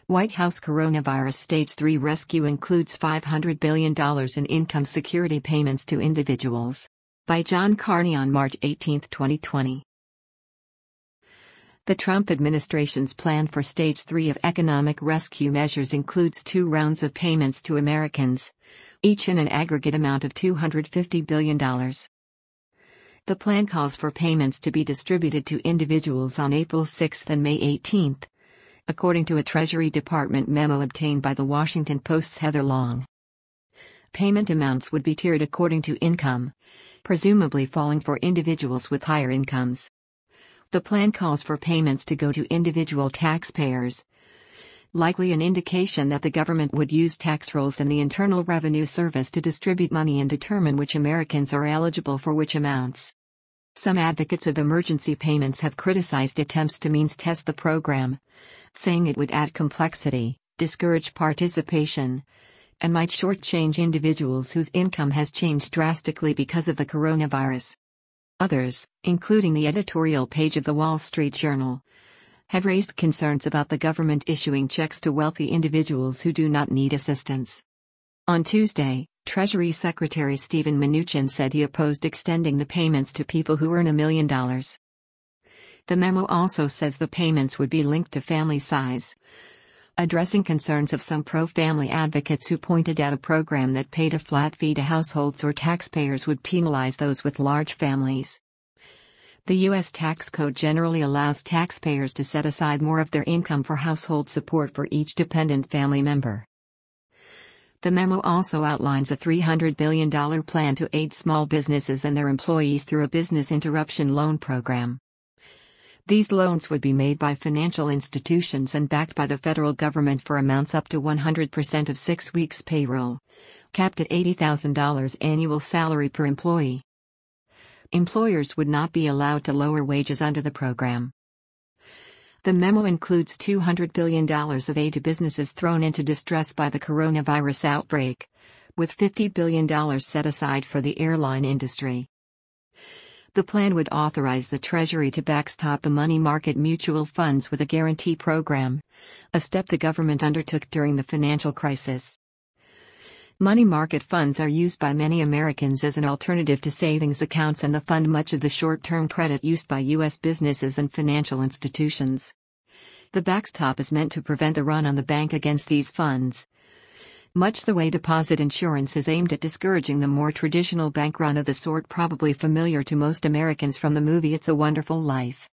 White House Coronavirus Stage 3 Rescue includes $500 billion in income security payments to individuals. By John Carney on March 18, 2020. The Trump administration's plan for Stage 3 of economic rescue measures includes 2 rounds of payments to Americans, each in an aggregate amount of $250 billion. The plan calls for payments to be distributed to individuals on April 6 and May 18, according to a Treasury Department memo obtained by The Washington Post's Heather Long. Payment amounts would be tiered according to income, presumably falling for individuals with higher incomes. The plan calls for payments to go to individual taxpayers, likely an indication that the government would use tax rolls and the Internal Revenue Service to distribute money and determine which Americans are eligible for which amounts. Some advocates of emergency payments have criticized attempts to means test the program, saying it would add complexity, discourage participation, and might shortchange individuals whose income has changed drastically because of the coronavirus. Others, including the editorial page of The Wall Street Journal, have raised concerns about the government issuing checks to wealthy individuals who do not need assistance. On Tuesday, Treasury Secretary Steven Mnuchin said he opposed extending the payments to people who earn $1 million. The memo also says the payments would be linked to family size, addressing concerns of some pro-family advocates who pointed out a program that paid a flat fee to households or taxpayers would penalize those with large families. The U.S. tax code generally allows taxpayers to set aside more of their income for household support for each dependent family member. The memo also outlines a $300 billion plan to aid small businesses and their employees through a business interruption loan program. These loans would be made by financial institutions and backed by the federal government for amounts up to 100% of 6 weeks' payroll, capped at $80,000 annual salary per employee. Employers would not be allowed to lower wages under the program. The memo includes $200 billion of aid to businesses thrown into distress by the coronavirus outbreak, with $50 billion set aside for the airline industry. The plan would authorize the Treasury to backstop the money market mutual funds with a guarantee program, a step the government undertook during the financial crisis. Money market funds are used by many Americans as an alternative to savings accounts and fund much of the short-term credit used by U.S. businesses and financial institutions. The backstop is meant to prevent a run on the bank against these funds, much the way deposit insurance is aimed at discouraging the more traditional bank run of the sort probably familiar to most Americans from the movie It's a Wonderful Life.